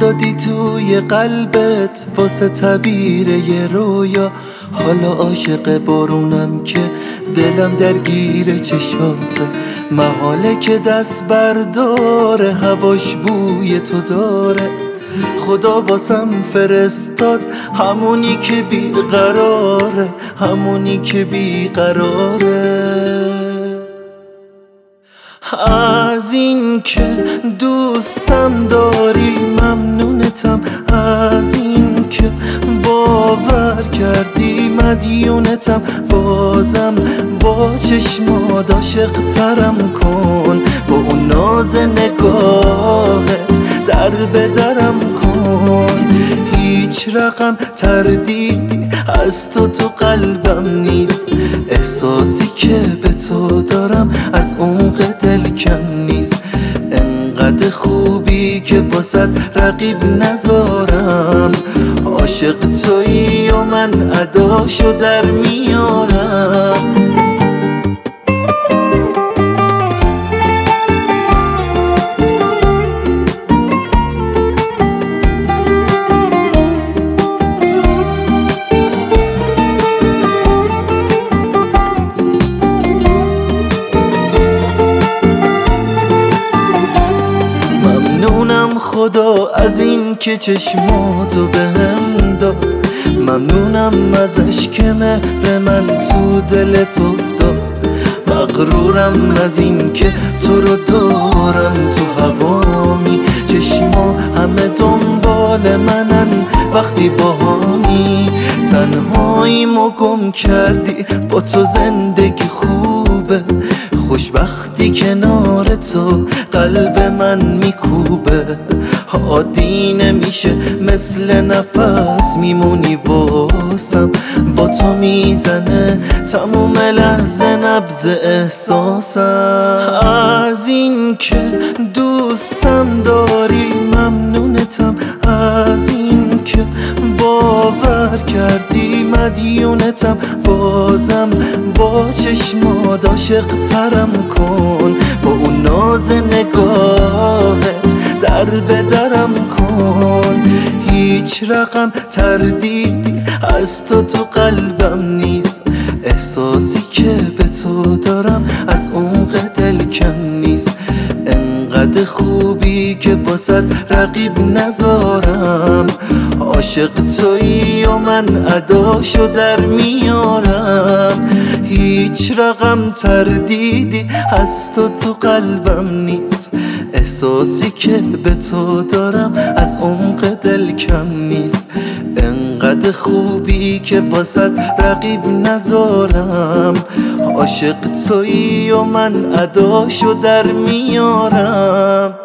دادی توی قلبت واسه تعبیر یه رویا. حالا عاشق بارونم که دلم درگیر چشاته. محاله که دست برداره هواش بوی تو داره. خدا واسم فرستاد همونی که بیقراره، همونی که بیقراره. از این که دوستم داری ممنونتم، از این که باور کردی مدیونتم. بازم با چشمات عاشق ترم کن، با اون ناز نگاهت در به درم کن. هیچ رقم تردیدی از تو قلبم نیست، احساسی که به تو دارم از عمق دل کم نیست. انقدر خوبی که واسد رقیب نذارم، عاشق تویی و من اداشو در میارم. ممنونم خدا از این که چشماتو بهم داد، ممنونم ازش که مهر من تو دلت افتاد. مغرورم از این که تو رو دارم تو هوامی، چشما همه دنبال منن وقتی باهامی. تنهاییمو گم کردی با تو زندگی خوبه، خوشبختی کنار تو قلب من میکوبه. عادی نمیشه مثل نفس میمونی واسم، با تو میزنه تموم لحظه نبض احساسم. از این که دوستم داری ممنونتم، از این که باور کردی مدیونتم. بازم با چشمات عاشق ترم کن، با اون ناز نگاهت در به درم کن. هیچ رقم تردیدی از تو قلبم نیست، احساسی که به تو دارم از عمق دل کم نیست. انقدر خوبی که واسد رقیب نذارم، عاشق تویی و من اداشو در میارم. هیچ رقم تردیدی از تو قلبم نیست، احساسی که به تو دارم از عمق دل کم نیست. انقدر خوبی که واسد رقیب نذارم، عاشق تویی و من اداشو در میارم.